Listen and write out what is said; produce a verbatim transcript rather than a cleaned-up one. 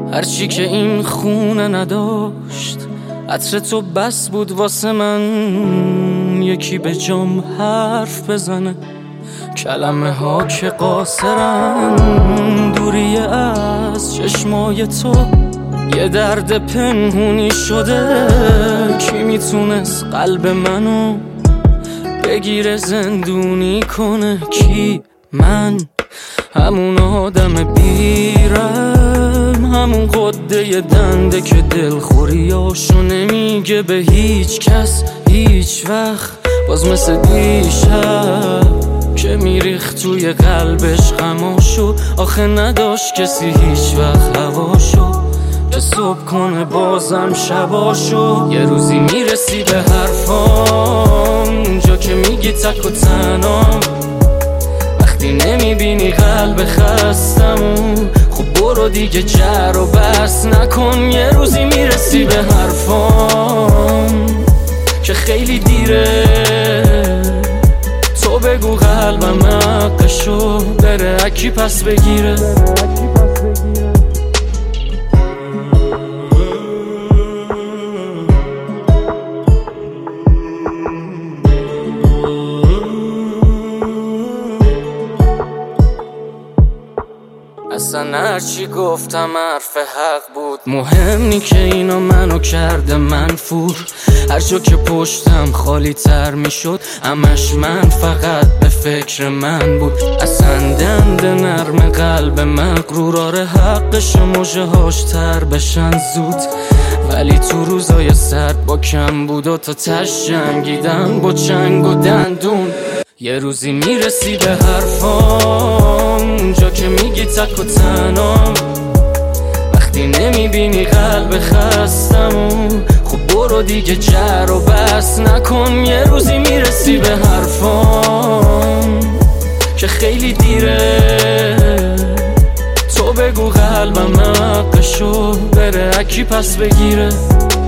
هرچی که این خونه نداشت عطر تو بس بود واسه من. یکی به جام حرف بزنه، کلمه ها که قاصرن. دوریه از چشمای تو یه درد پنهونی شده. کی میتونست قلب منو بگیره زندونی کنه؟ کی؟ من همون آدم بیرم، همون قده دنده که دلخوریاشو نمیگه به هیچ کس هیچ وقت. باز مثل دیشب که میریخت توی قلبش غماشو. آخه نداشت کسی هیچ وقت هواشو که صبح کنه بازم شباشو. یه روزی میرسی به حرفام، اونجا که میگی تک و تنها، وقتی نمیبینی قلب خستمو. خب برو دیگه جر و بس نکن. یه روزی میرسی به حرفام که خیلی دیره. تو بگو قلبم حقشو بره، اکی پس بگیره. اصلا هرچی گفتم حرف حق بود. مهم نی که اینا منو کرده منفور. هر جا که پشتم خالی تر می شد همش من فقط به فکر من بود. اصلا دند نرم قلب مغروراره حقش موجه هاش تر بشن زود. ولی تو روزای سرد با کم بود و تا تش جنگیدم با چنگ و دندون. یه روزی میرسی به حرفام، اونجا که میگی تک و تنها، وقتی نمیبینی قلب خستمو. خب برو دیگه جر و بس نکن. یه روزی میرسی به حرفام که خیلی دیره. تو بگو قلبم حقشو بره، اکی پس بگیره.